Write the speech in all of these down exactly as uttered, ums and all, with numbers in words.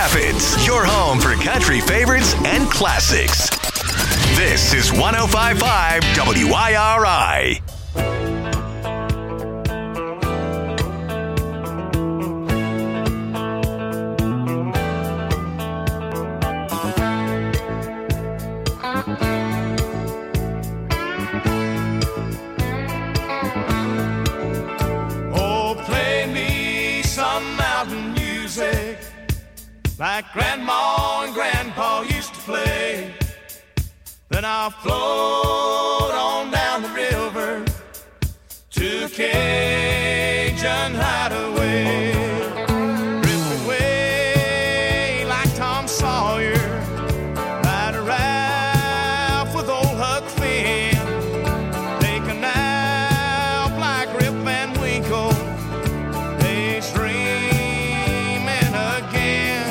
Rapids, your home for country favorites and classics. This is one oh five point five W I R I. Like Grandma and Grandpa used to play. Then I'll float on down the river to a Cajun hideaway. Drift away like Tom Sawyer, ride a Ralph with old Huck Finn. Take a nap like Rip Van Winkle, daydreaming again.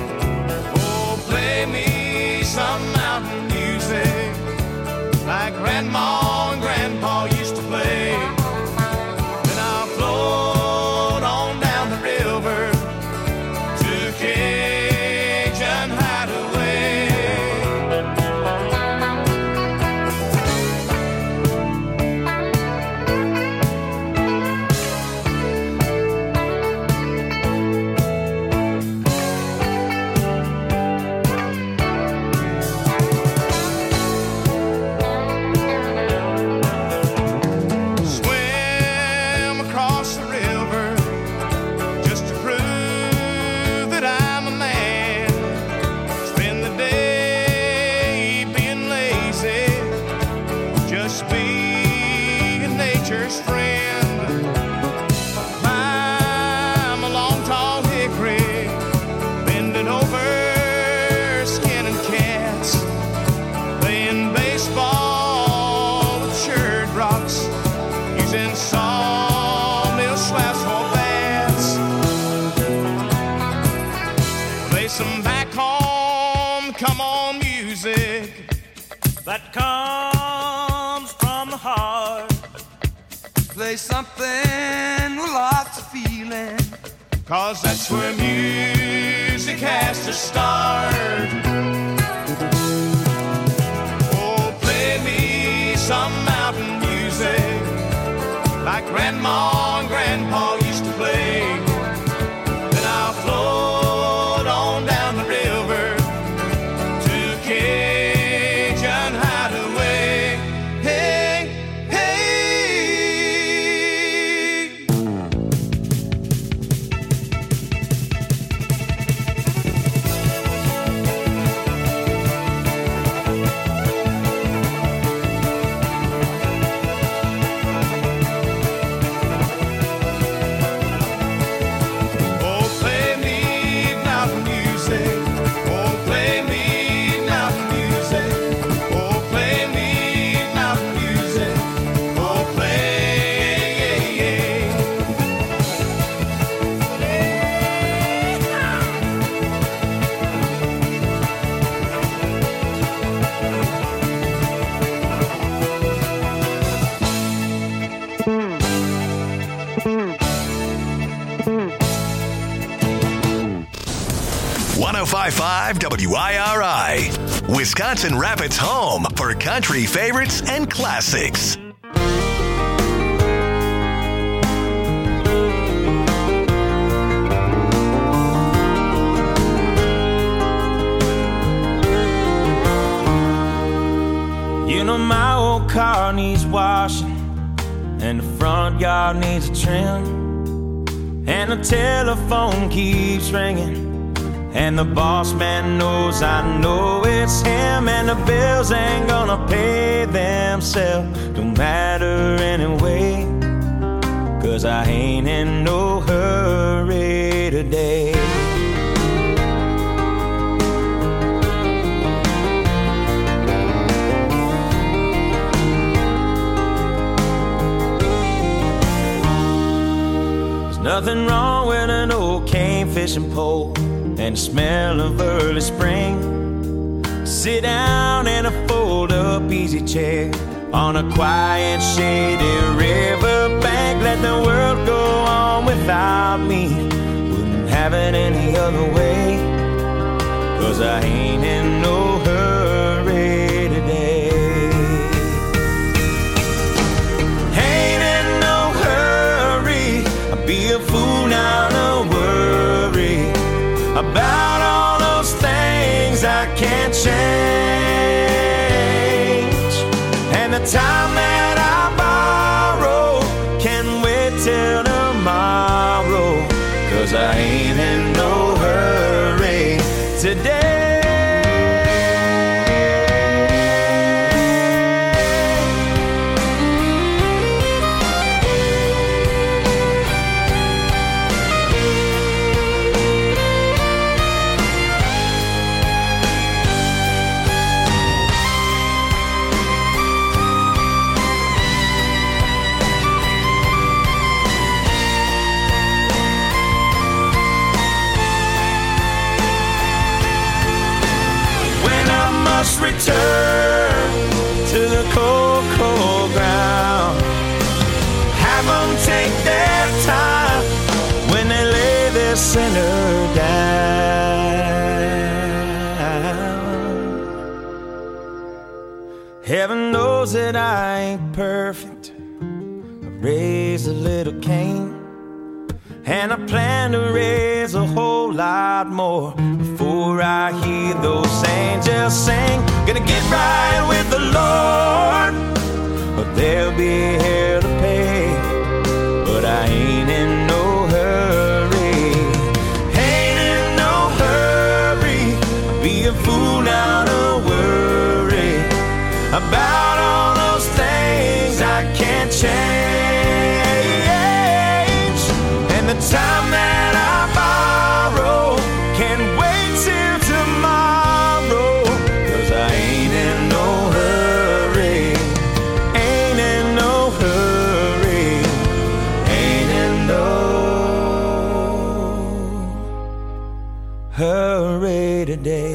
Some mountain music like Grandma and Grandpa used to play. Then I'll float on down the river to Cajun hideaway. That comes from the heart. Play something with lots of feeling, 'cause that's where music has to start. Oh, play me some mountain music like Grandma and Grandpa used to play. Then I'll float on down the river to Cajun hideaway. Hey, hey. Oh, play me mountain music. Oh, play me mountain music. Oh, play me mountain music. Oh, play, yeah, yeah. one oh five point five W I R I, Wisconsin Rapids' home for country favorites and classics. You know my old car needs washing, and the front yard needs a trim, and the telephone keeps ringing, and the boss man knows I know it's him, and the bills ain't gonna pay themselves, don't matter anyway, 'cause I ain't in no hurry today. There's nothing wrong with an old cane fishing pole and the smell of early spring. Sit down in a fold-up easy chair on a quiet, shady riverbank. Let the world go on without me, wouldn't have it any other way. 'cause I ain't in no hurry today. Ain't in no hurry, I'll be a fool now to worry about all those things I can't change. And the time that I borrow can wait till tomorrow, 'cause I ain't in no hurry today. Return to the cold, cold ground. Have them take their time when they lay their sinner down. Heaven knows that I ain't perfect. I raised a little Cain, and I plan to raise a whole lot more before I hear those angels sing. Gonna get right with the Lord, but there'll be hell to pay. But I ain't in no hurry, ain't in no hurry. I'll be a fool now to worry about all those things I can't change. And the time that I borrow can wait till tomorrow, 'cause I ain't in no hurry, ain't in no hurry, ain't in no hurry today.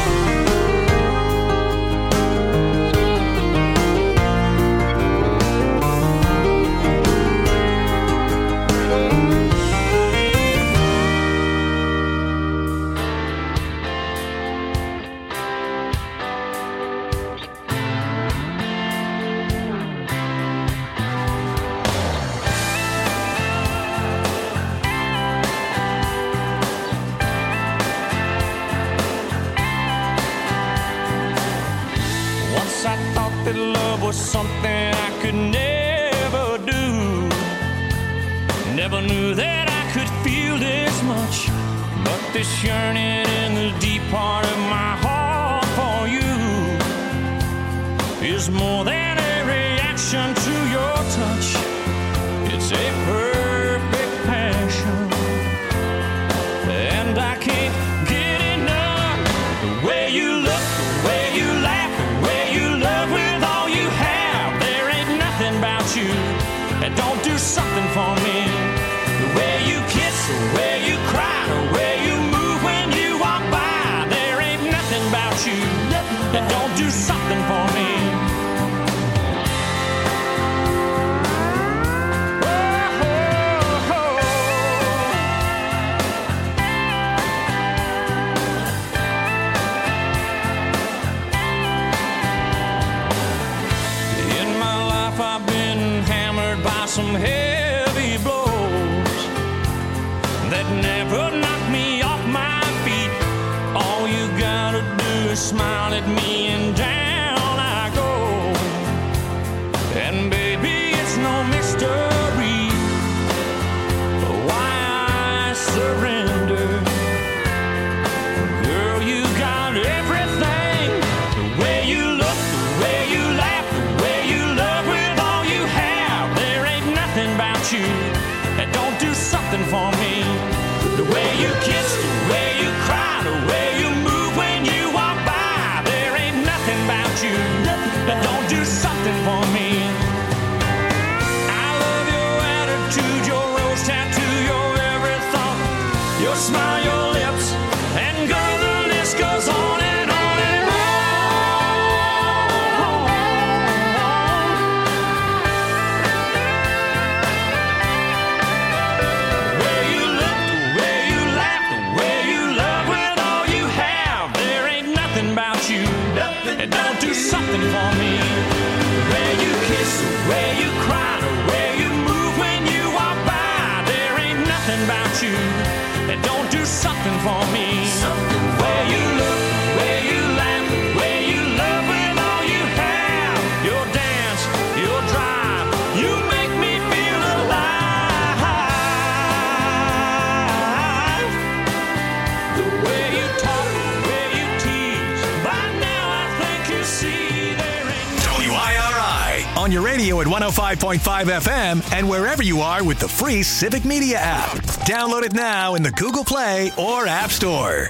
That love was something I could never do. Never knew that I could feel this much, but this yearning in the deep part of my heart for you is more than a reaction to your touch. It's a perfect passion, and I can't get enough. The way you look, the way you laugh, the way you love with all you have. There ain't nothing about you that don't do something for me. The way you kiss, the way you cry, the way you move when you walk by. There ain't nothing about you that don't do something for me. Some heavy blows that never knock me off my feet. All you gotta do is smile at me and down I go. And baby, it's no mystery why I surrender. Girl, you got everything. The way you look, the way you laugh, the way you love with all you have. There ain't nothing about you that don't do something for me. The way you kiss, the way you cry, the way you move when you walk by. There ain't nothing about something for me. The way you kiss, the way you cry, the way you move when you walk by. There ain't nothing about you that don't do something for me. Something the way you look, the way you laugh, the way you love with all you have. Your dance, your drive, you make me feel alive. The way you talk, the way you tease, by now I think you see there ain't W I R I on your radio at one oh five point five F M and wherever you are with the free Civic Media app. Download it now in the Google Play or App Store.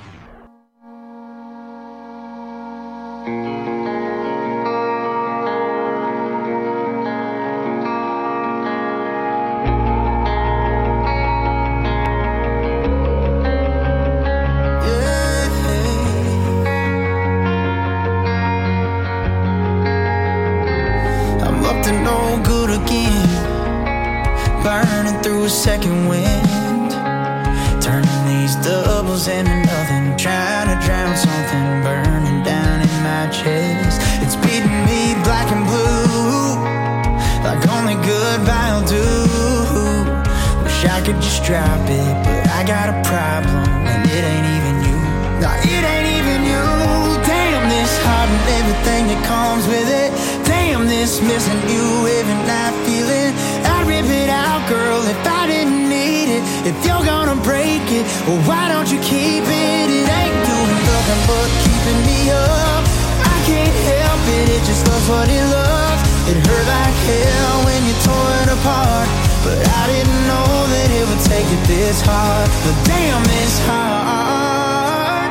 I'm up to no good again, burning through a second wind, turning these doubles into nothing, trying to drown something burning down in my chest. It's beating me black and blue, like only goodbye will do. Wish I could just drop it, but I got a problem, and it ain't even you. No, it ain't even you. Damn, this heart and everything that comes with it. Damn, this missing you every night feeling. I'd rip it out, girl, if I didn't need it. If you're gonna break it, well, why don't you keep it? It ain't doing nothing but keeping me up. I can't help it, it just loves what it loves. It hurt like hell when you tore it apart, but I didn't know that it would take it this hard. But damn, it's hard.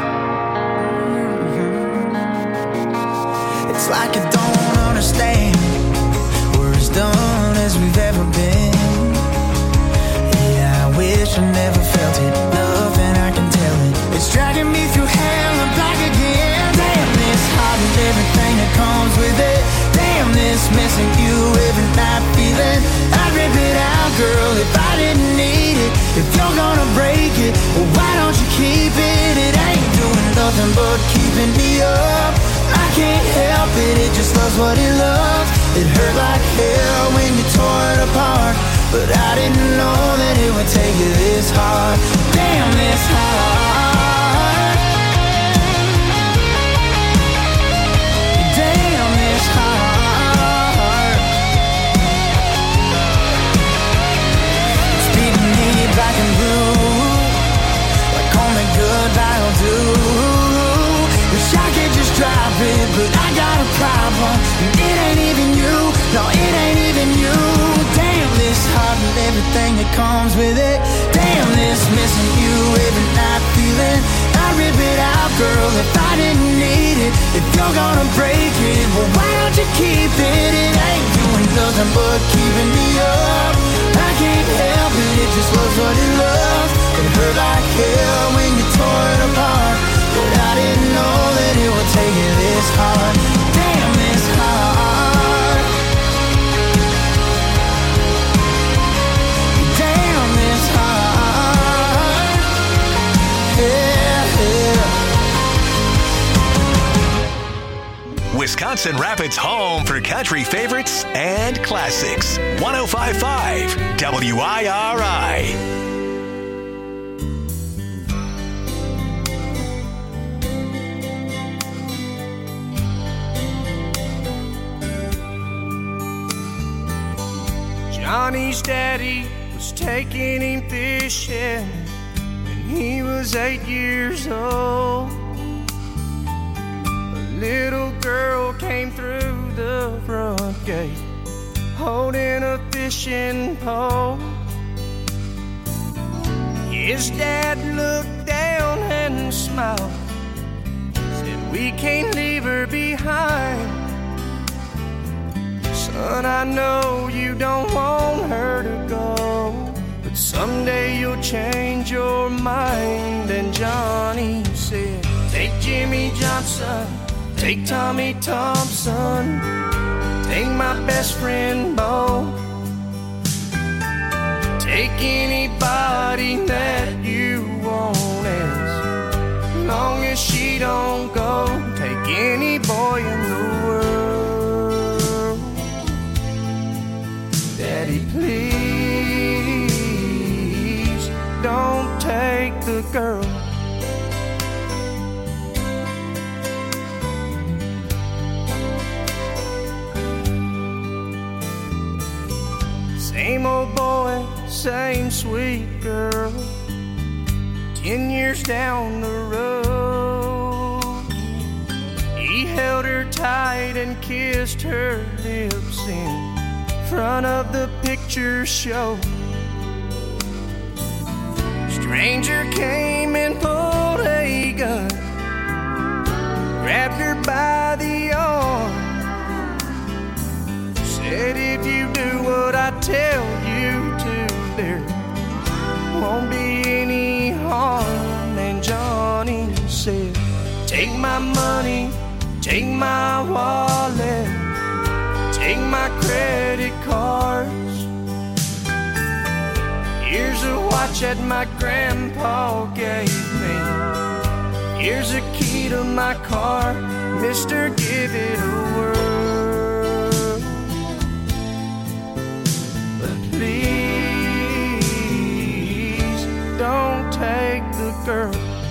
It's like I don't understand. We're as done as we've ever been. Yeah, I wish I never felt it. Nothing I can tell it. It's dragging me through hell and back again. Damn, this heart and everything that comes with it. Damn, this missing you every night feeling. I'd rip it out, girl, if I didn't need it. If you're gonna break it, well, why don't you keep it? It ain't doing nothing but keeping me up. I can't help it, it just loves what it loves. It hurt like hell when you tore it apart, but I didn't know that it would take you this hard. Damn, this hard. Damn, this hard. It's beating me black and blue, like only goodbye will do. Wish I could just drop it, but I got a problem, and it ain't even you. No, it ain't even you. Damn, this heart and everything that comes with it. Damn, this missing you every night feeling. I'd rip it out, girl, if I didn't need it. If you're gonna break it, well, why don't you keep it? It ain't doing nothing but keeping me up. I can't help it, it just loves what it loves. It hurt like hell when you tore it apart, but I didn't know that it would take it this hard. Damn, this hard. Damn, this hard. Yeah, yeah. Wisconsin Rapids' home for country favorites and classics. one oh five point five W I R I. Johnny's daddy was taking him fishing when he was eight years old. A little girl came through the front gate holding a fishing pole. His dad looked down and smiled, said, "We can't leave her behind. Son, I know you don't want her to go, but someday you'll change your mind." And Johnny said, "Take Jimmy Johnson, take Tommy Thompson, take my best friend Bo, take anybody that you want, as long as she don't go. Take any boy in the world. same sweet girl ten years down the road. He held her tight and kissed her lips in front of the picture show. Stranger came and pulled a gun, grabbed her by the arm, said, if you do what I tell you to, there won't be any harm. And Johnny said, take my money, take my wallet, take my credit cards. Here's a watch that my grandpa gave me. Here's a key to my car. Mister, give it a whirl. But please don't take the girl.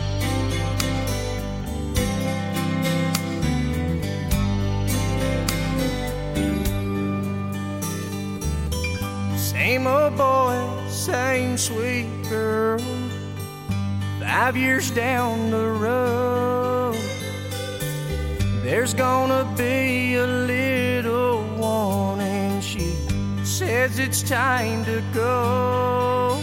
Same old boy, same sweet girl, five years down the road. There's gonna be a little one, and she says it's time to go.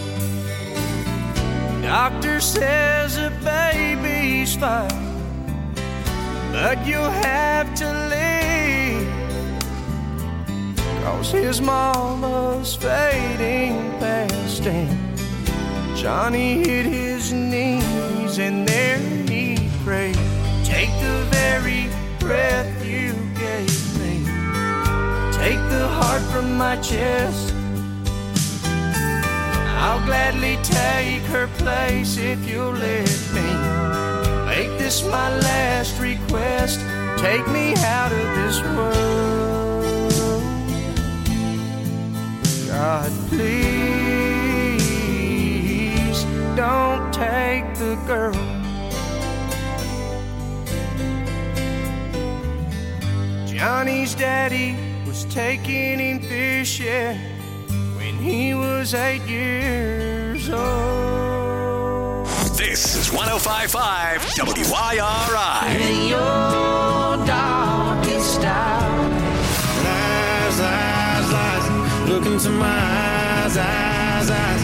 Doctor says the baby's fine, but you'll have to leave, 'cause his mama's fading fast. And Johnny hit his knees and there he prayed, take the very breath you gave me, take the heart from my chest. I'll gladly take her place if you'll let me make this my last request. Take me out of this world. God, please don't take the girl. Johnny's daddy was taking him fishing when he was eight years old. This is one oh five point five W I R I. In your darkest hour, Lies, lies, lies. Look into my eyes, eyes, eyes.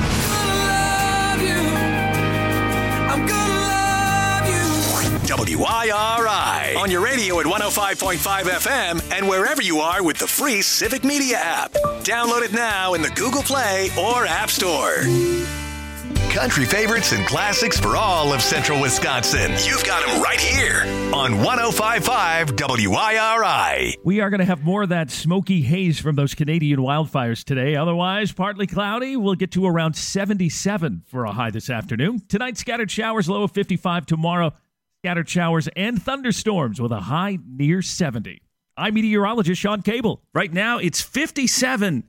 W I R I. On your radio at one oh five point five F M and wherever you are with the free Civic Media app. Download it now in the Google Play or App Store. Country favorites and classics for all of central Wisconsin. You've got them right here on one oh five point five W I R I. We are going to have more of that smoky haze from those Canadian wildfires today. Otherwise, partly cloudy. We'll get to around seventy-seven for a high this afternoon. Tonight, scattered showers, low of fifty-five. Tomorrow, scattered showers and thunderstorms with a high near seventy. I'm meteorologist Sean Cable. Right now, it's fifty-seven.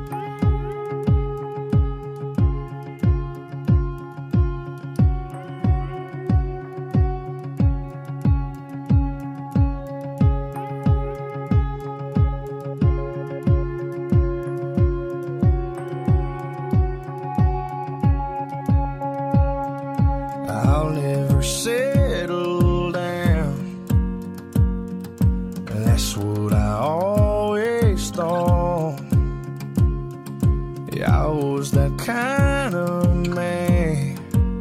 I'll never settle down. That's what I always thought. Yeah, I was that kind of man,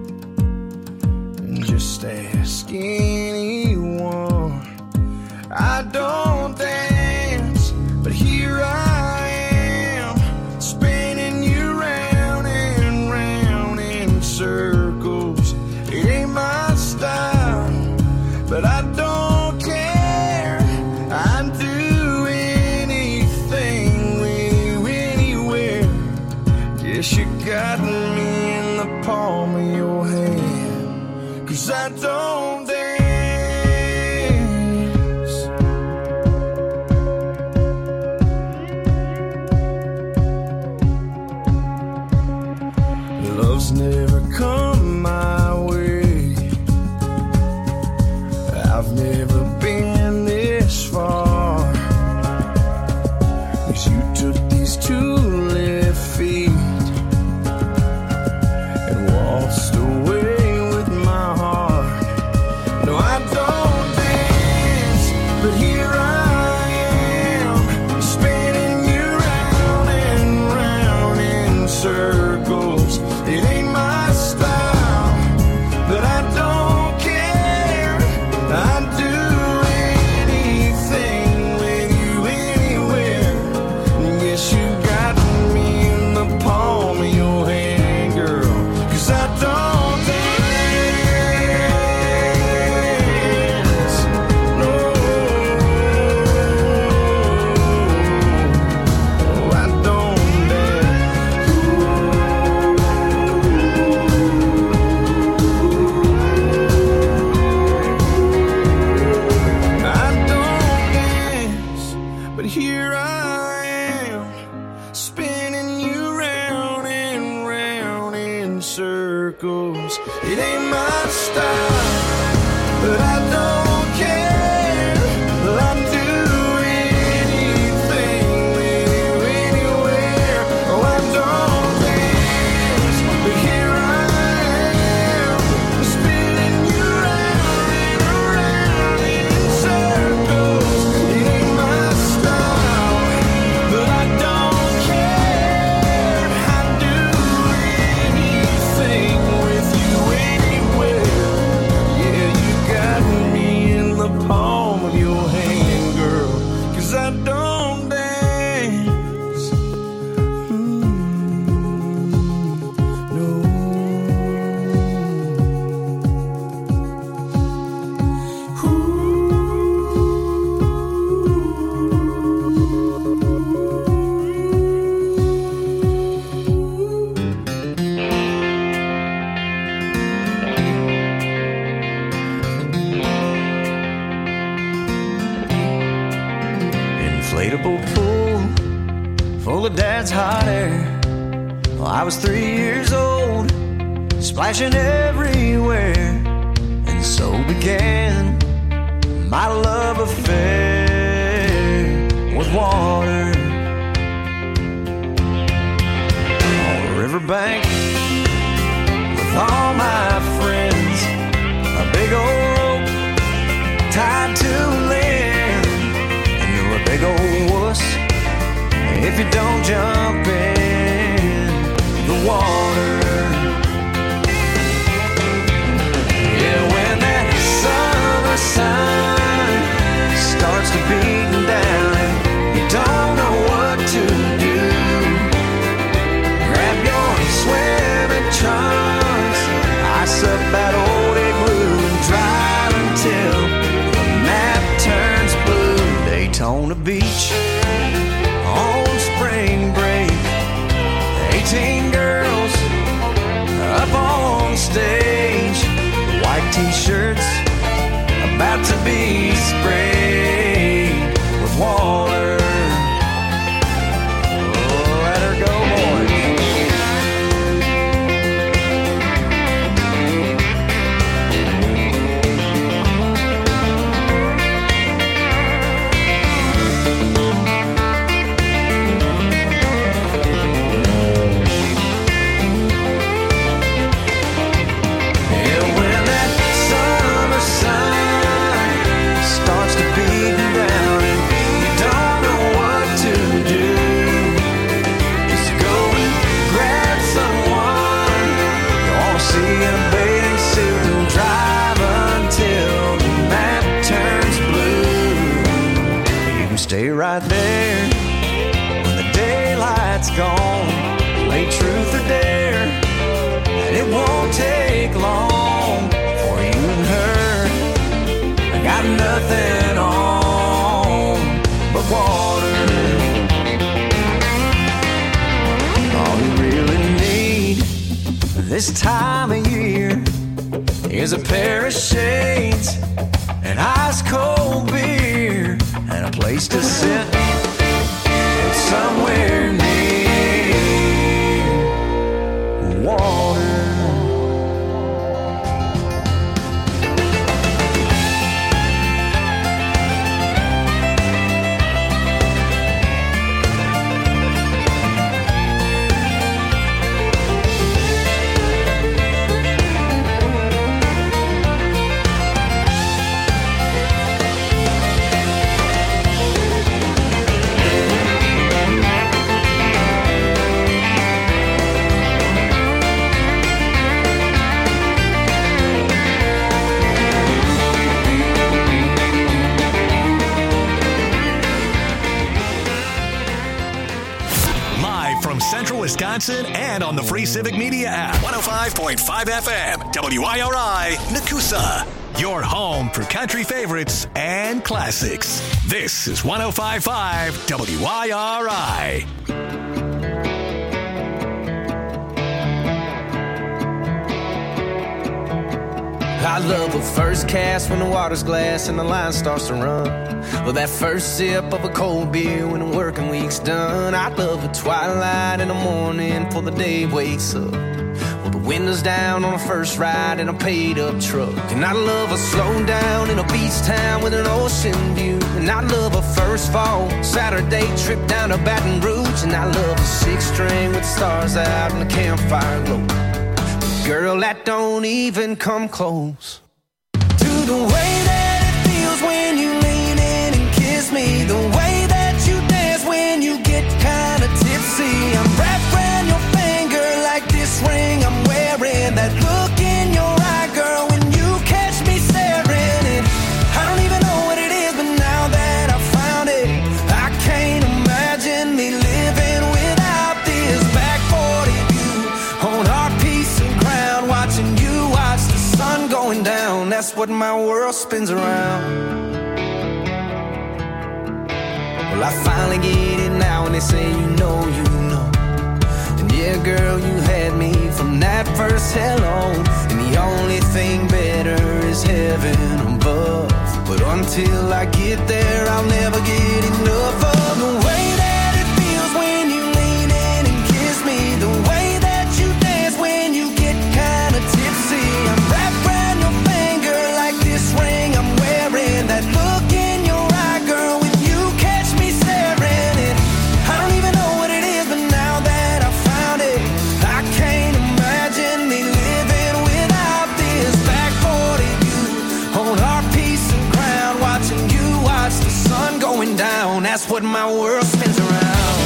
just ask anyone. I don't dance, but here I am, spinning you round and round in circles. It ain't my style, but I don't care. I'd do anything with you anywhere. Guess you got me in the palm of your hand, 'cause I don't dance. Love's never come my way. I've never been this far, 'cause you took these two left feet No, I don't dance, but here I am, spinning you round and round in circles. It ain't my style, but I don't care. I'd do anything with you anywhere. Yes, you got me in the palm of your hand, girl, 'cause I don't dance. No, I don't dance. I don't dance, but here I am, spinning you round and round in circles. It ain't my style, but I don't care. I'd do anything with you anywhere. Oh, I don't dance, but here I am, spinning you round and round in circles. It ain't my style, but I don't care. I'd do anything with you anywhere. Yeah, you got me in the palm of your hand, girl, 'cause I don't dance. Mm, no. Inflatable pool full of dad's hot air. Well, I was three years old, splashing everywhere, and so began my love affair with water. On the riverbank with all my friends, a big old rope tied to a limb, and you're a big old wuss if you don't jump in the water. Yeah, when that summer sun starts to beating down and you don't know what to do, grab your swimming trunks, ice up that old igloo, and drive until the map turns blue. Daytona Beach on spring break, eighteen girls up on stage, white t-shirts about to be sprayed with water. Oh, let her go, boys. Yeah, when that summer sun starts to beat down and you don't know what to do, just go and grab someone you want to see in a bathing suit and drive until the map turns blue. You can stay right there when the daylight's gone, play truth or dare, and it won't take long for you and her. I got nothing on but water. All you really need this time of year is a pair of shades, an ice cold beer, and a place to sit somewhere near water. Swenson, and on the free Civic Media app. one oh five point five F M, W I R I, Nakusa. Your home for country favorites and classics. This is one oh five point five W I R I. I love a first cast when the water's glass and the line starts to run. Well, that first sip of a cold beer when the working week's done. I love a twilight in the morning before the day wakes up. Well, the windows down on a first ride in a paid-up truck. And I love a slow down in a beach town with an ocean view. And I love a first fall Saturday trip down to Baton Rouge. And I love a six-string with stars out and the campfire glow. Girl, that don't even come close to the way that it feels when you lean in and kiss me. The way that you dance when you get kinda tipsy. I'm wrapped around your finger like this ring I'm wearing. That look in your eye, girl, when you catch me staring. And I don't even know what it is, but now that I found it, I can't imagine me living without this back forty view on our piece of ground, watching you watch the sun going down. That's what my world spins around. Well, I finally get it now, and they say you know, you know. And yeah, girl, you had me from that first hello. And the only thing better is heaven above. But until I get there, I'll never get enough of the way that it feels when you lean in and kiss me. The way that you dance when you get kinda tipsy. I'm wrapped around your finger like this ring I'm wearing. That look in your eye, girl, when you catch me staring. And I don't even know what it is, but now that I found it, I can't imagine me living without this back forty view on our piece of ground, watching you watch the sun going down. That's what my world spins around.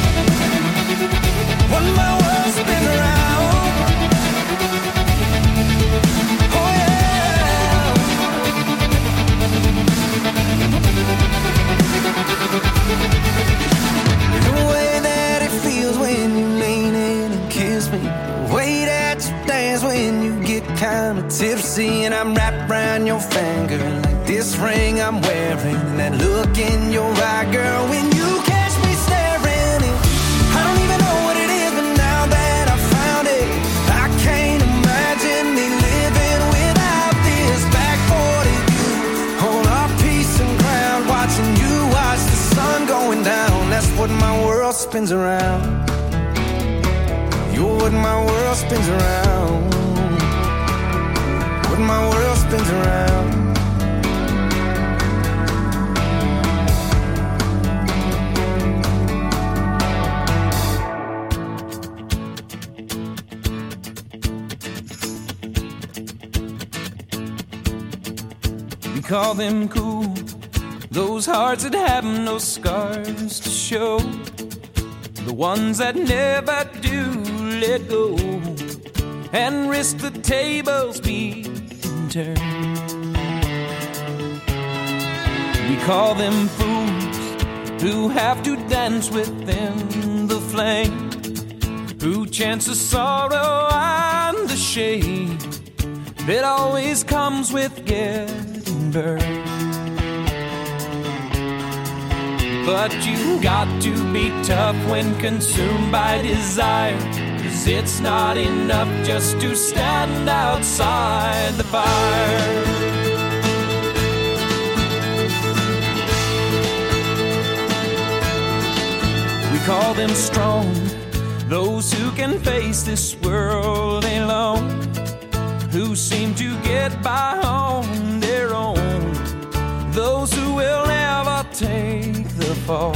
What my world spins around. Oh yeah. The way that it feels when you lean in and kiss me. The way that you dance when you get kinda tipsy. And I'm wrapped around your finger like this ring I'm wearing. And that look in your eye, girl, when you catch me staring. And I don't even know what it is, but now that I found it, I can't imagine me living without this back forty view on our piece of ground, watching you watch the sun going down. That's what my world spins around. You're what my world spins around. What my world spins around. We call them cool, those hearts that have no scars to show, the ones that never do let go and risk the tables being turned. We call them fools who have to dance within the flame, who chance the sorrow and the shame that always comes with getting burned. But you got to be tough when consumed by desire, 'cause it's not enough just to stand outside the fire. We call them strong, those who can face this world alone, who seem to get by on their own, those who will never take the fall.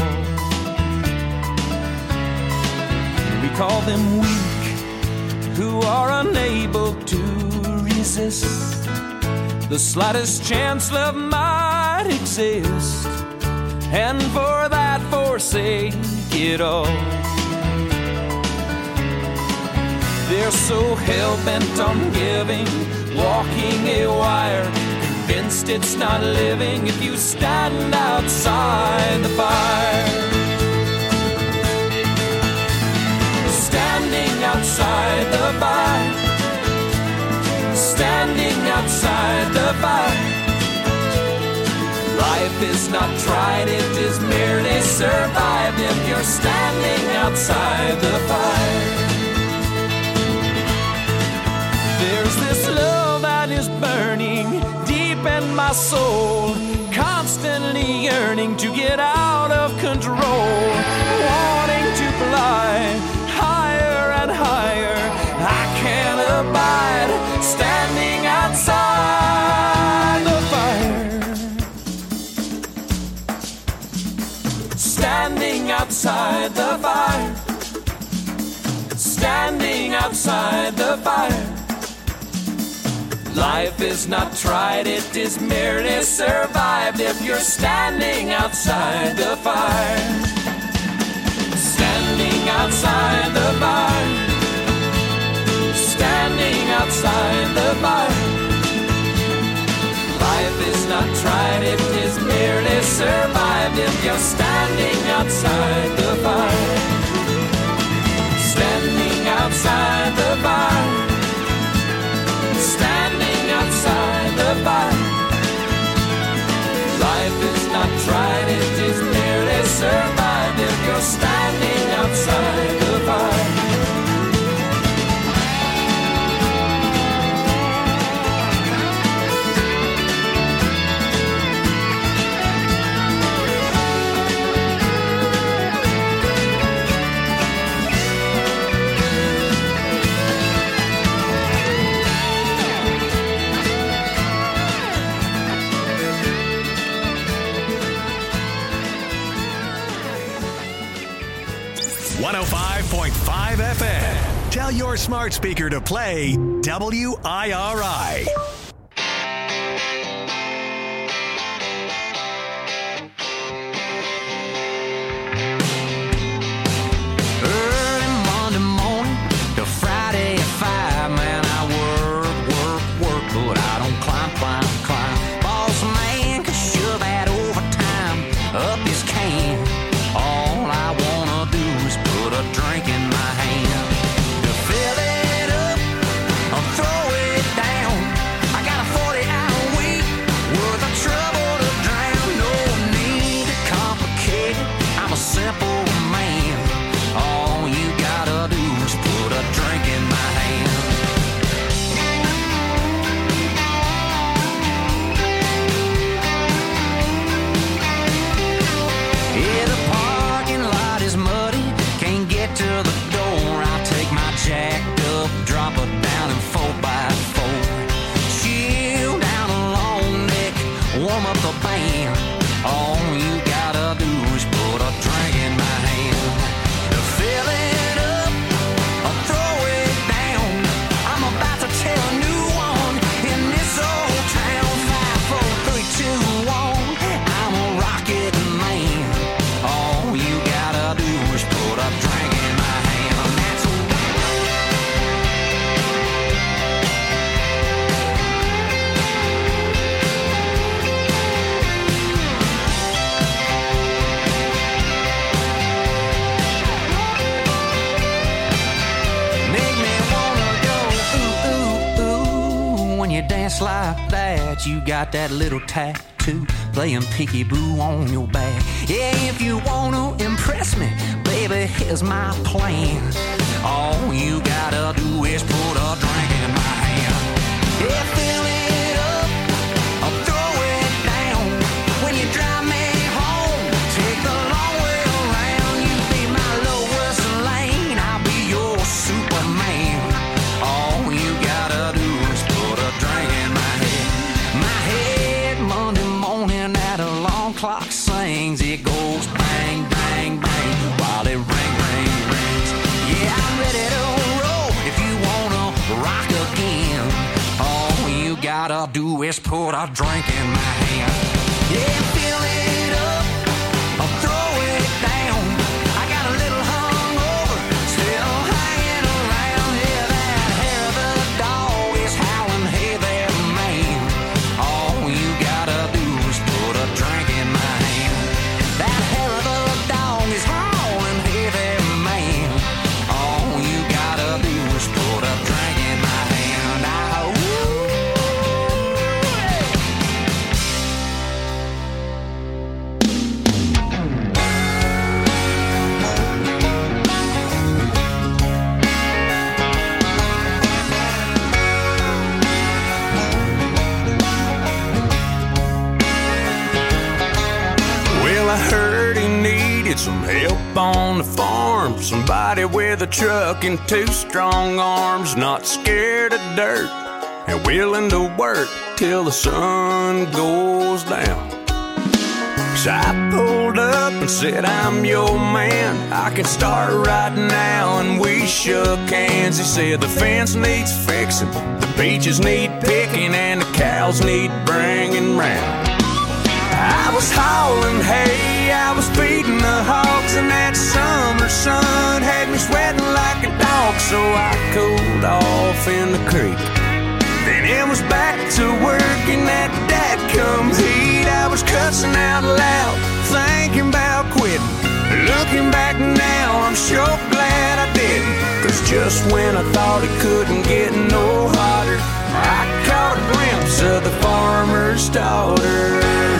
We call them weak, who are unable to resist the slightest chance love might exist, and for that forsake it all. They're so hell-bent on giving, walking a wire, convinced it's not living if you stand outside the fire. Standing outside the fire. Standing outside the fire. Life is not tried, it is merely survived if you're standing outside the fire. There's this love that is burning deep in my soul, constantly yearning to get out of control, wanting to fly higher and higher. I can't abide standing outside the fire. Standing outside the fire. Standing outside the fire. Life is not tried, it is merely survived if you're standing outside the fire. Standing outside the fire. Standing outside the fire. Life is not tried, it is merely survived if you're standing outside the fire. Standing outside the fire. Standing outside the fire. Life is not tried, it is merely survived if you're standing outside the fire. one oh five point five F M. Tell your smart speaker to play W I R I. Early Monday morning to Friday at five, man, I work, work, work, but I don't climb, climb, climb. Boss man can shove that overtime up his can. All I wanna do is put a drink in my hand. To fill it up or throw it down. I got a forty-hour week worth of trouble to drown. No need to complicate it, I'm a simple man. All you gotta do is put a drink in my hand. Yeah, the parking lot is muddy, can't get to the door. I'll take my jacked up, drop it down in four by four. Chill down a long neck, warm up the band. All you gotta do is put a drink in my hand. To fill it up or throw it down. I'm about to tell a new one in this old town. Five, four, three, two, one. I'm a rocket man. All you gotta do is put a drink in my hand. And that's make me wanna go ooh, ooh, ooh. When you dance like that, you got that little tattoo playing peekaboo on your back. Yeah, if you wanna impress me, baby, here's my plan. All you gotta do is put a drink in my hand. Yeah, fill it up or throw it down. When you drive me home, take the long way around. You be my lowest lane, I'll be your Superman. All you gotta do is put a drink in my head. My head Monday morning, that alarm clock sings. It goes bang, bang, bang while it ring, ring, rings. Yeah, I'm ready to roll if you wanna rock again. All you gotta do is put a drink in my hand. Yeah, fill it up or throw it down. I got a little hungover, still hanging around. Yeah, that hair of the dog is howling, hey there, man. All you gotta do is put a drink in my hand. That hair of the dog is howling, hey there, man. All you gotta do some help on the farm, somebody with a truck and two strong arms, not scared of dirt and willing to work till the sun goes down. So I pulled up and said, I'm your man, I can start right now, and we shook hands. He said the fence needs fixing, the beaches need picking, and the cows need bringing round. I was hauling hay, I was feeding the hogs, and that summer sun had me sweating like a dog, so I cooled off in the creek. Then it was back to work in that dadgum heat. I was cussing out loud, thinking about quitting. Looking back now, I'm sure glad I didn't, 'cause just when I thought it couldn't get no hotter, I caught a glimpse of the farmer's daughter.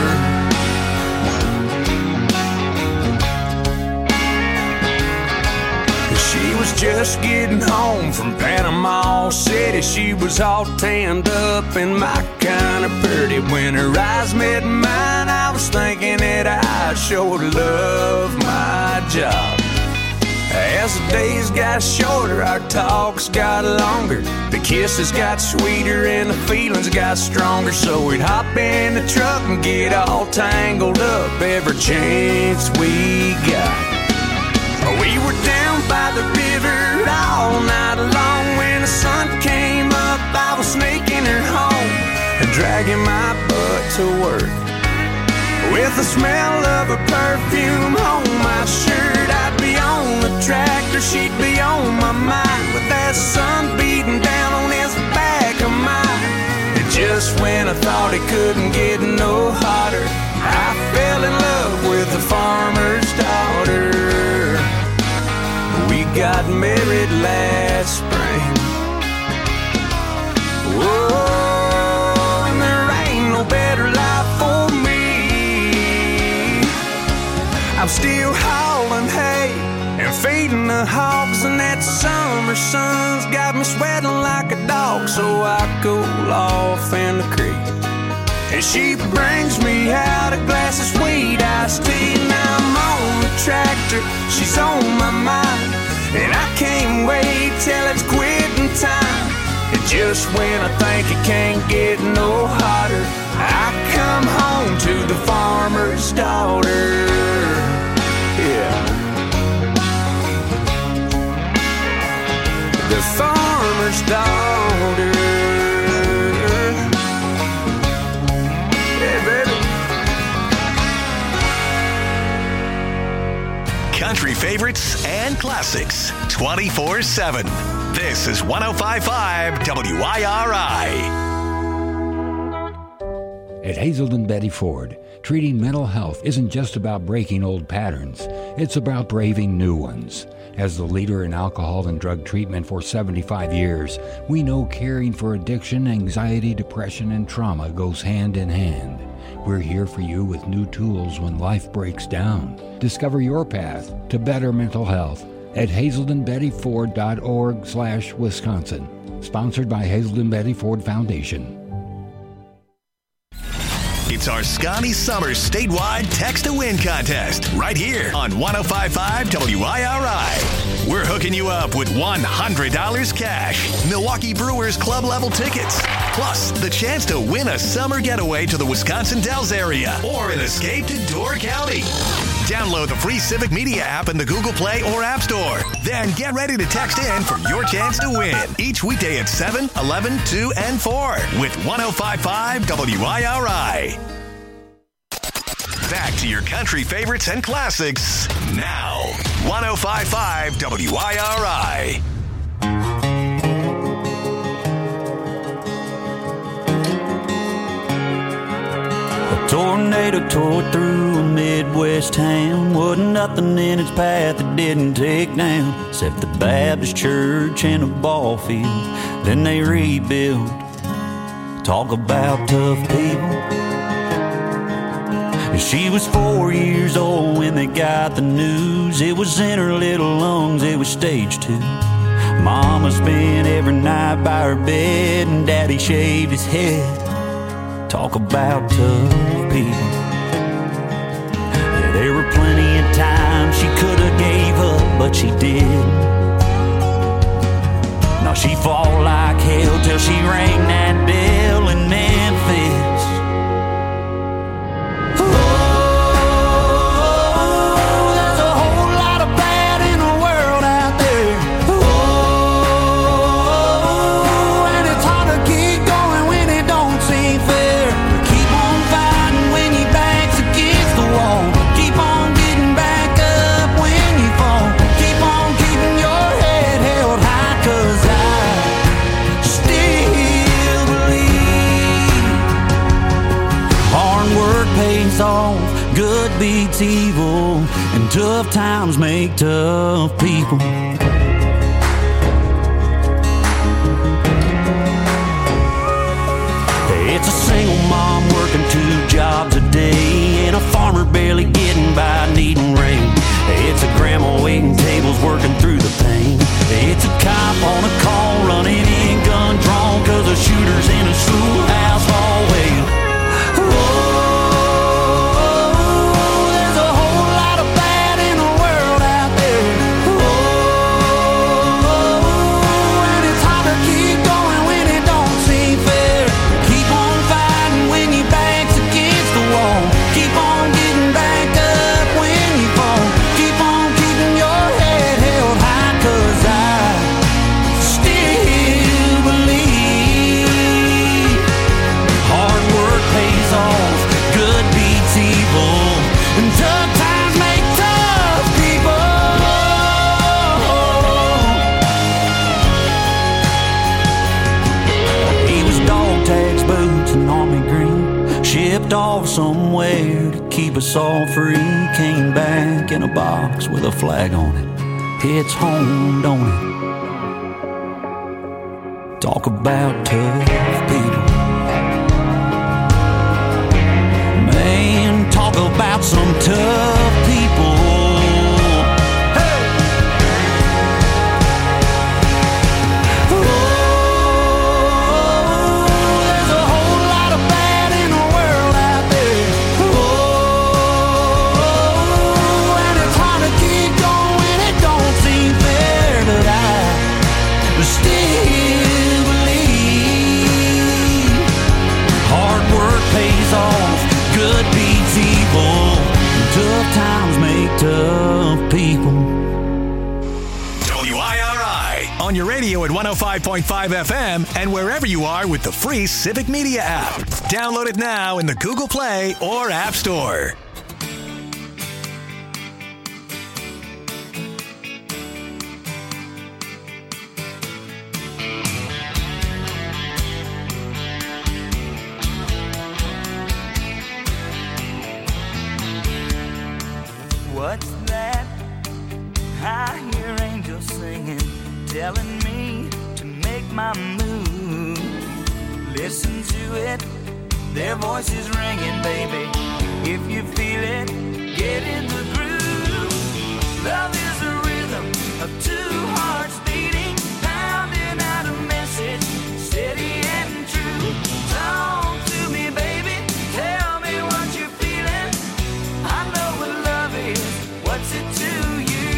She was just getting home from Panama City. She was all tanned up and my kind of pretty. When her eyes met mine, I was thinking that I sure love my job. As the days got shorter, our talks got longer. The kisses got sweeter and the feelings got stronger. So we'd hop in the truck and get all tangled up every chance we got. We were down by the river all night long. When the sun came up, I was sneaking her home and dragging my butt to work. With the smell of her perfume on my shirt, I'd be on the tractor, she'd be on my mind, with that sun beating down on his back of mine. And just when I thought it couldn't get no hotter, I fell in love with the farmer's daughter. We got married last spring. Whoa, and there ain't no better life for me. I'm still hauling hay and feeding the hogs, and that summer sun's got me sweating like a dog, so I cool off in the creek. And she brings me out a glass of sweet iced tea. Now I'm on the tractor, she's on my mind, and I can't wait till it's quitting time. And just when I think it can't get no hotter, I come home to the farmer's daughter. Yeah. The farmer's daughter. Country favorites and classics twenty-four seven. This is one oh five point five W I R I. At Hazelden Betty Ford, treating mental health isn't just about breaking old patterns. It's about braving new ones. As the leader in alcohol and drug treatment for seventy-five years, we know caring for addiction, anxiety, depression, and trauma goes hand in hand. We're here for you with new tools when life breaks down. Discover your path to better mental health at hazelden betty ford dot org slash Wisconsin. Sponsored by Hazelden Betty Ford Foundation. It's our Scotty Summer statewide Text to Win contest right here on one oh five point five W I R I. We're hooking you up with one hundred dollars cash, Milwaukee Brewers club level tickets, plus the chance to win a summer getaway to the Wisconsin Dells area or an escape to Door County. Download the free Civic Media app in the Google Play or App Store. Then get ready to text in for your chance to win each weekday at seven, eleven, two, and four with one oh five point five W I R I. Back to your country favorites and classics now. one oh five point five W I R I. A tornado tore through a Midwest town. Wasn't nothing in its path that didn't take down, except the Baptist church and a ball field. Then they rebuilt. Talk about tough people. She was four years old when they got the news. It was in her little lungs, it was stage two. Mama spent every night by her bed, and Daddy shaved his head. Talk about tough people. Yeah, there were plenty of times she could have gave up, but she did. Now she fought like hell till she rang that bell in Memphis. Oh, there's a whole lot of bad in the world out there. Oh, and it's hard to keep going when it don't seem fair. Keep on fighting when your back's against the wall. Keep on getting back up when you fall. Keep on keeping your head held high, 'cause I still believe hard work pays off, good beats evil, and tough times make tough people. It's a single mom working two jobs a day, and a farmer barely getting by needing rain. It's a grandma waiting tables working through the pain. It's a cop on a call running in gun drawn, 'cause a shooter's in a schoolhouse hallway. Oh, there's a whole lot of bad in the world out there. Oh, and it's hard to keep going when it don't seem fair. Keep on fighting when your back's against the wall. Keep on getting back up when you fall. Keep on keeping your head held high, 'cause I still believe hard work pays off, good beats evil, and tough times make tough people. He was dog tags, boots, and army green, shipped off somewhere to keep us all free. Came back in a box with a flag on it. It's home, don't it? Talk about tough people. Man, talk about some tough people. Hey! Oh, there's a whole lot of bad in the world out there. Oh, and it's hard to keep going when it don't seem fair, but I still believe hard work pays off, good beats evil, and tough times make tough people. W I R I on your radio at one oh five point five F M and wherever you are with the free Civic Media app. Download it now in the Google Play or App Store. What's that? I hear angels singing, telling me to make my move. Listen to it, their voices ringing, baby. If you feel it, get in the groove. Love is a rhythm of two hearts beating, pounding out a message, steady and true. Talk to me, baby, tell me what you're feeling. I know what love is, what's it to you?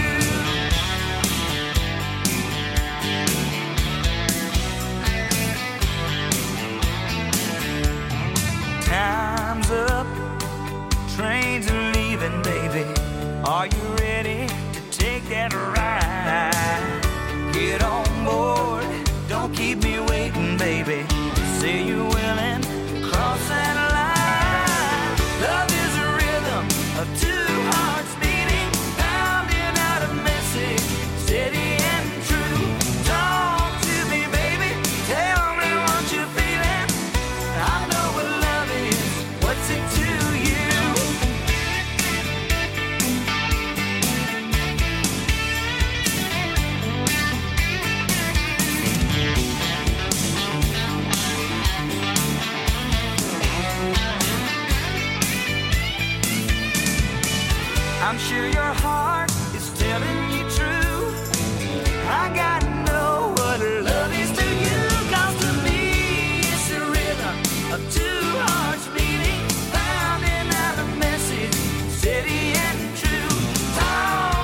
Time's up, trains are leaving, baby. Are you ready to take that ride? Get on board, don't keep me waiting, baby. Say you're willing to cross that line. Love is a rhythm of two hearts beating, pounding out a message, steady and true. Talk to me, baby, tell me what you're feeling. I know what love is, what's it to you? I'm sure your heart is telling you true. I gotta know what love is to you. 'Cause to me it's a rhythm of two hearts beating, pounding out a message, steady and true. Talk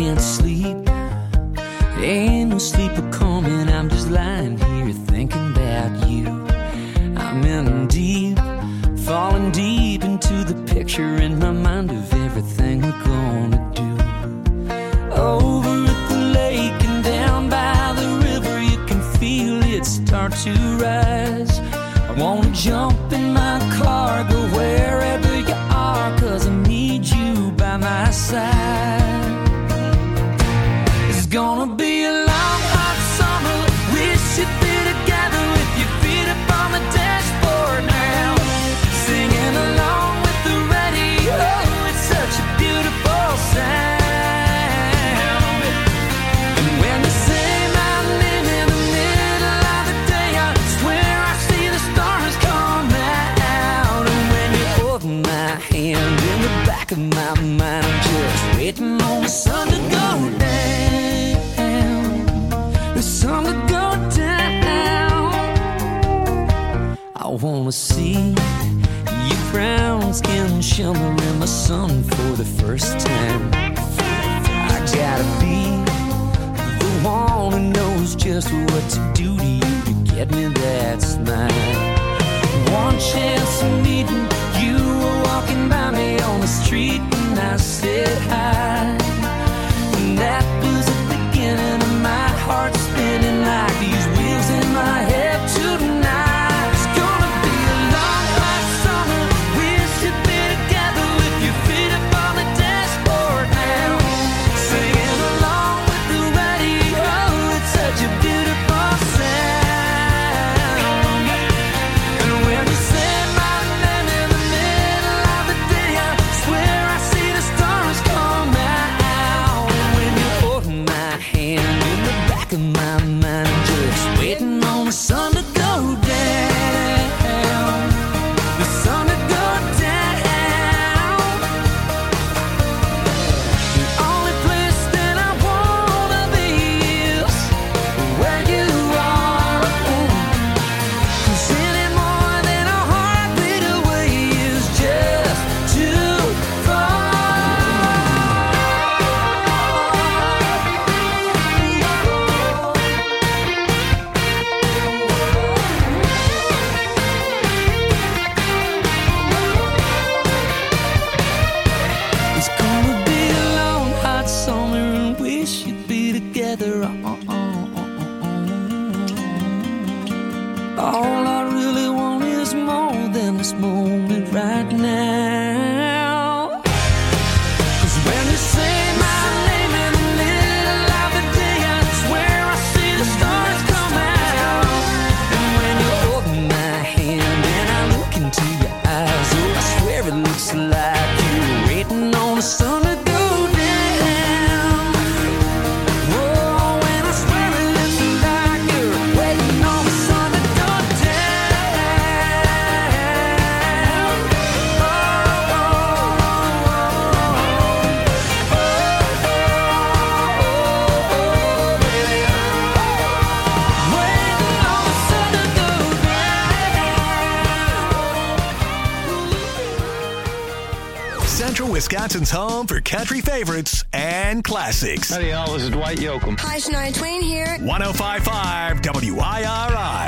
can't sleep. Ain't no sleeper coming, I'm just lying here thinking about you. I'm in deep, falling deep into the picture in my mind of everything we're gonna do. Over at the lake and down by the river, you can feel it start to rise. I wanna jump in my car, go wherever you are, 'cause I need you by my side. It's gonna be a long, hot summer. We should be together with your feet up on the dashboard now, singing along with the radio. It's such a beautiful sound. And when you say my name in the middle of the day, I swear I see the stars come out. And when you hold my hand in the back of my mind, I'm just waiting on the sun to go down. The sun to go down. I wanna see your brown skin shimmer in the sun for the first time. I gotta be the one who knows just what to do to you to get me that smile. One chance of meeting you, were walking by me on the street and I said hi. And that was the beginning of my heart spinning like these wheels in my head tonight. It's gonna be a long, hot summer. We should be together with your feet up on the dashboard now, singing along with the radio. It's such a beautiful sound. And when you say my name in the middle of the day, I swear I see the stars come out. And when you hold my hand in the back of my mind, I'm just waiting on the sun to go down. The sun to go down. The only place that I wanna be is where you are. 'Cause any more than a heartbeat away is just too far. It's gonna be a long, hot summer and we should be together. All I really want is more than this moment right now. 'Cause when you say my name in the middle of the day, I swear I see the stars come out. And when you hold my hand and I look into your eyes, oh, I swear it looks like you're waiting on the sun to go down. Oh, and I swear it looks like you're waiting on the sun to go down. Oh, oh, oh, oh, oh, baby. Waiting on the sun to go down. Central Wisconsin's home for country favorites and classics. Howdy, y'all. This is Dwight Yoakam. Hi, Shania Twain here. one oh five point five W I R I.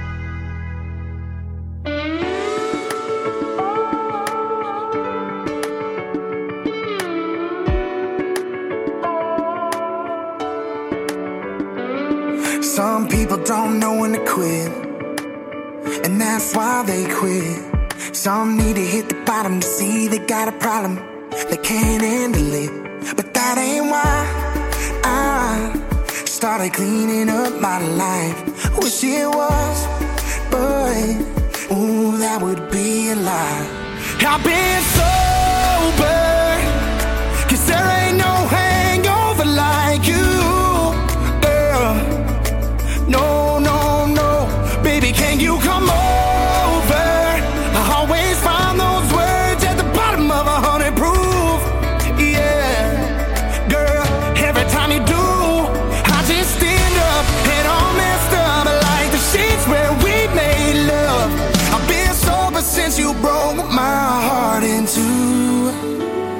Some people don't know when to quit, and that's why they quit. Some need to hit the bottom to see they got a problem, they can't handle it. But that ain't why I started cleaning up my life. Wish it was, but ooh, that would be a lie. I've been sober, 'cause there ain't no hangover like you, girl. No, no, no, baby, can you come over? I always find those words at the bottom of a hundred proof. Yeah, girl, every time you do, I just stand up and all messed up like the sheets where we made love. I've been sober since you broke my heart in two.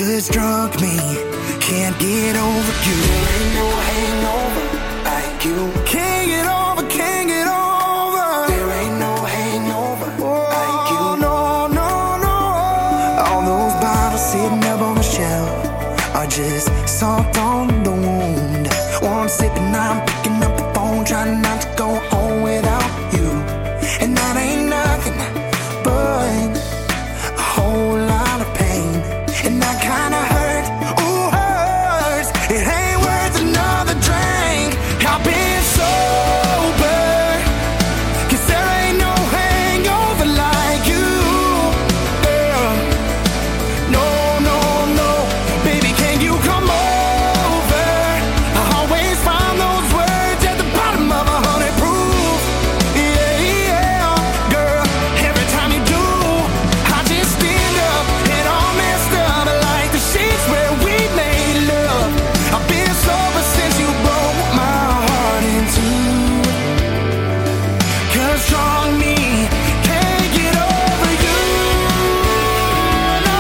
Cause drunk me can't get over you. There ain't no hangover like you. Can't get over, can't get over. There ain't no hangover like you. No, no, no. All those bottles sitting up on the shelf are just salt on the wound. One sip and I'm picking up the phone, trying not to go home without you. And that ain't nothing but a whole lot of pain. And that kinda hurt, ooh hurts. It ain't worth another drink. I've been sober, 'cause there ain't no hangover like you. Yeah. No, no, no. Baby, can you come over? I always find those words at the bottom of a hundred proof. Yeah, yeah. Girl, every time you do, I just stand up and all messed up like the sheets where we made love. I've been sober since you broke my heart in two. 'Cause strong me can't get over you. No,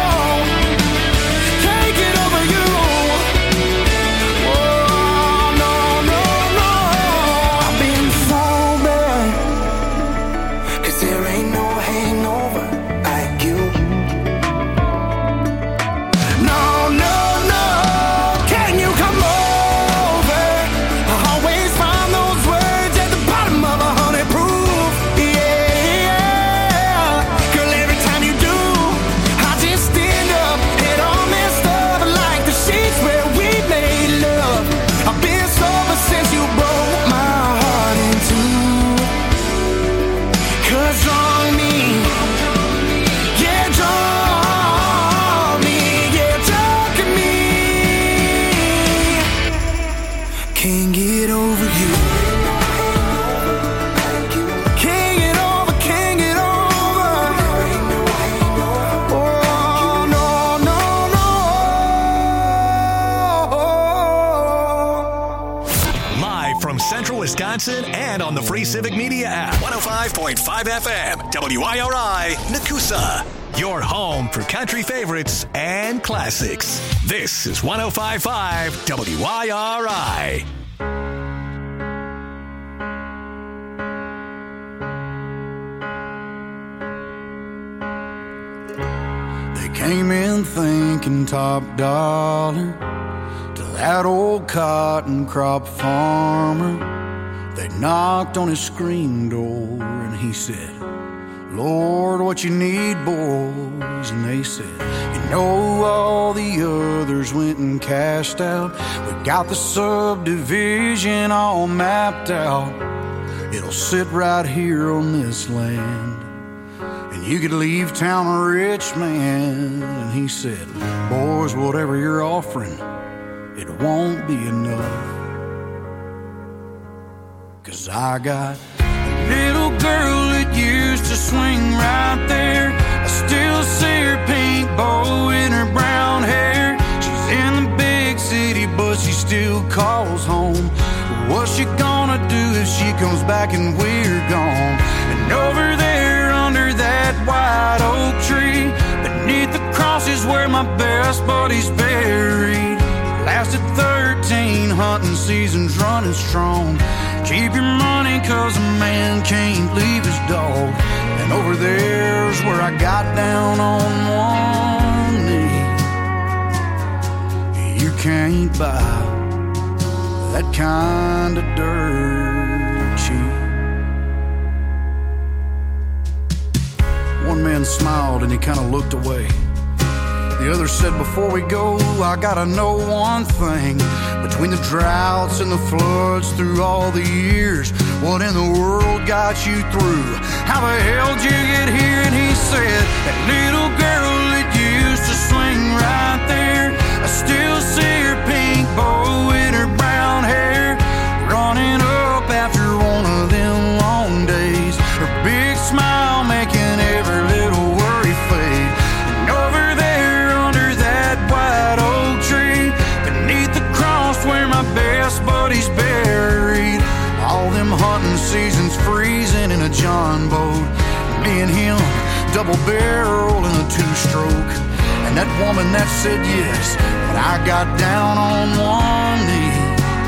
can't get over you. Oh, no, no, no. I've been sober, 'cause there ain't no hangover like you. No, no, no. Can you come over? I always find those words at the bottom of a hundred proof. Yeah. Girl, every time you do, I just stand up and all messed up like the sheets where we made love. I've been sober since you broke my heart in two. 'Cause strong me, yeah, drunk me, yeah, drunk me. Can't get over you. Can't get over, can't get over. Oh, no, no, no. Live from Central Wisconsin and on the free Civic Media app. one oh five point five F M, W I R I, Nakusa. Your home for country favorites and classics. This is one oh five point five W I R I. They came in thinking top dollar to that old cotton crop farmer. They knocked on his screen door and he said, Lord, what you need, boys? And they said, you know, all the others went and cashed out. We got the subdivision all mapped out. It'll sit right here on this land, and you could leave town a rich man. And he said, boys, whatever you're offering, it won't be enough. 'Cause I got a little girl that used to swing right there. I still see her pink bow in her brown hair. She's in the big city, but she still calls home. What's she gonna do if she comes back and we're gone? And over there under that white oak tree, beneath the cross is where my best buddy's buried. Lasted thirteen hunting seasons running strong. Keep your money 'cause a man can't leave his dog. And over there's where I got down on one knee. You can't buy that kind of dirt cheap. One man smiled and he kind of looked away. The other said, before we go, I gotta know one thing. Between the droughts and the floods through all the years, what in the world got you through? How the hell did you get here? And he said, that little girl that used to swing right there, I still see her pink bow in her brown hair, running up after one of them long days. Her big smile making every little worry fade. And over there under that white oak tree, beneath the cross where my best buddy's buried, all them hunting seasons freezing in a John boat, me and him double barrel in a two-stroke. and that woman that said yes when I got down on one knee.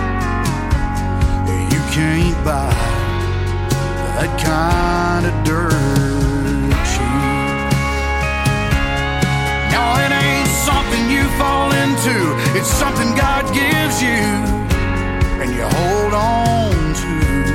You can't buy that kind of dirt cheap. No, it ain't something you fall into. It's something God gives you and you hold on to.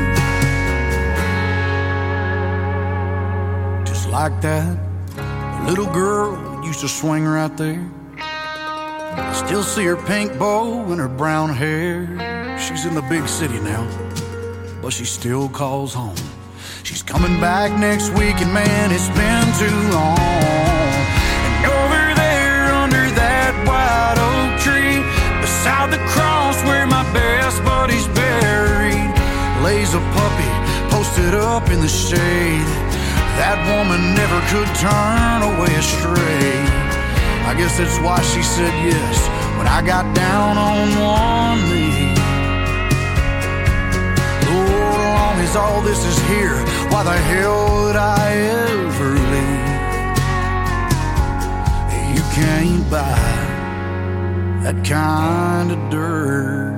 Just like that little girl used to swing right there. I still see her pink bow and her brown hair. She's in the big city now, but she still calls home. She's coming back next week, and man, it's been too long. And over there under that white oak tree, beside the cross where my best buddy's buried, lays a puppy posted up in the shade. That woman never could turn away astray. I guess that's why she said yes when I got down on one knee. Lord, as long as all this is here, why the hell would I ever leave? You can't buy that kind of dirt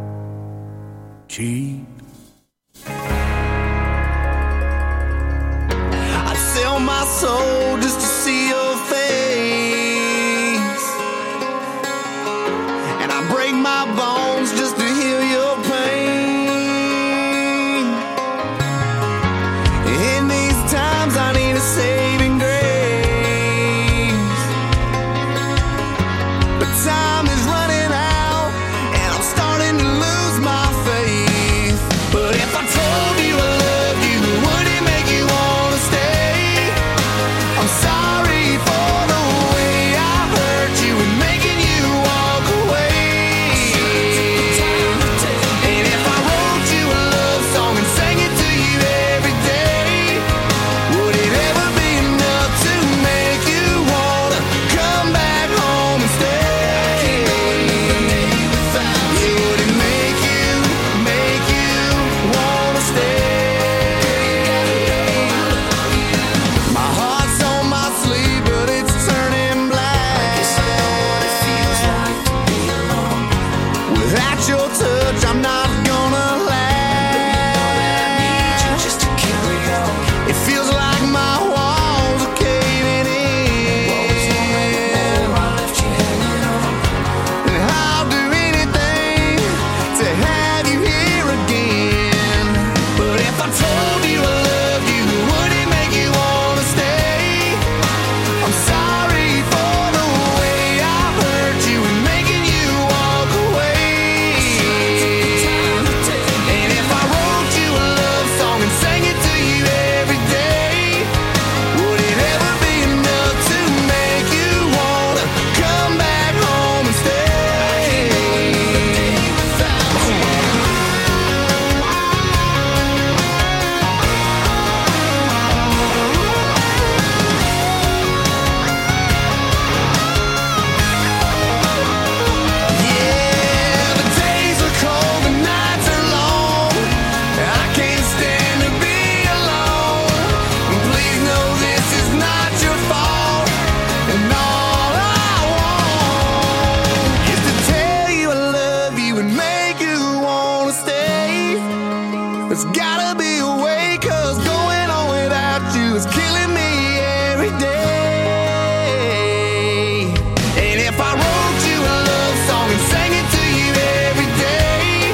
cheap. I'd sell my soul just to see